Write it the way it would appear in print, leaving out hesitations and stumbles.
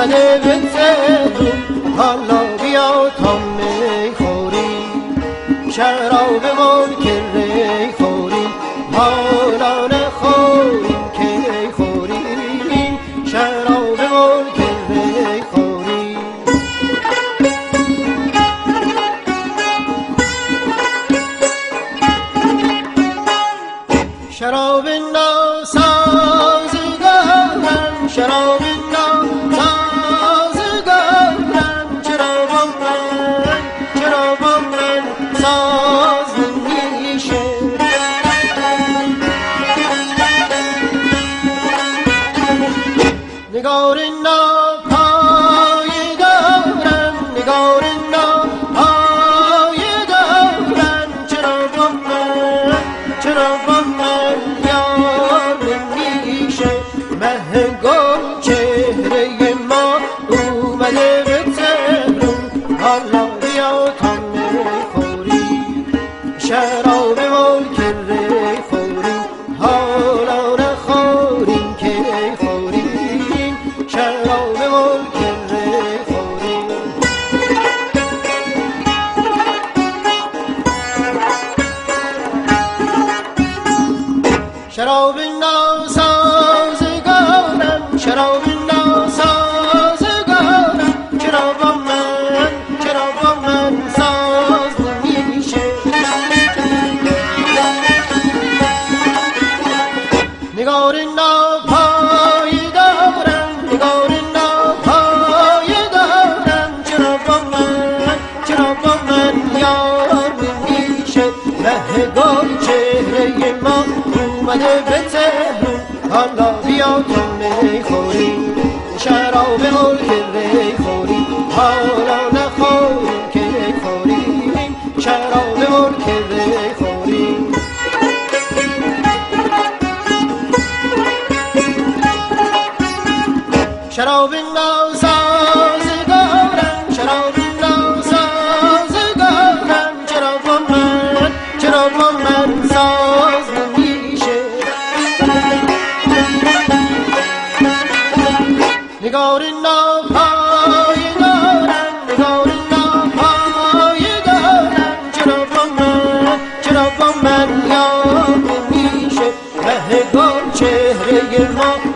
اومده به تهرون، حالا بیا تا می خوریم، شراب ملک ری خوریم، حالا نخوریم که خوریم، شراب ملک ری خوریم. شراب ناسازگارم، شراب ناسازگارم، چرا با من ساز نمیشه. نگار ناپایدارم، نگار ناپایدارم، چرا با من یار نمیشه. مه گل چهره ما اومده به تهرون، حالا بیا تا میخوریم، شراب ملک ری خوریم، حالا نخوریم که خوریم، شراب ملک ری خوریم. شراب ناسازگارم، شراب ناسازگارم، چرا با من ساز نمیشه. نگار ناپایدارم، نگار ناپایدارم، چرا با من یار نمیشه. مه گل چهره ما اومده به تهرون، حالا بیا تا میخوریم، شراب ملک ری خوریم، حالا نخوریم که خوریم، شراب ملک ری خوریم. شراب ناسازگارم، شراب ناسازگارم، چرا با من ساز نمیشه. نگار ناپایدارم، نگار ناپایدارم، چرا با من یار نمیشه. مه گل چهره ما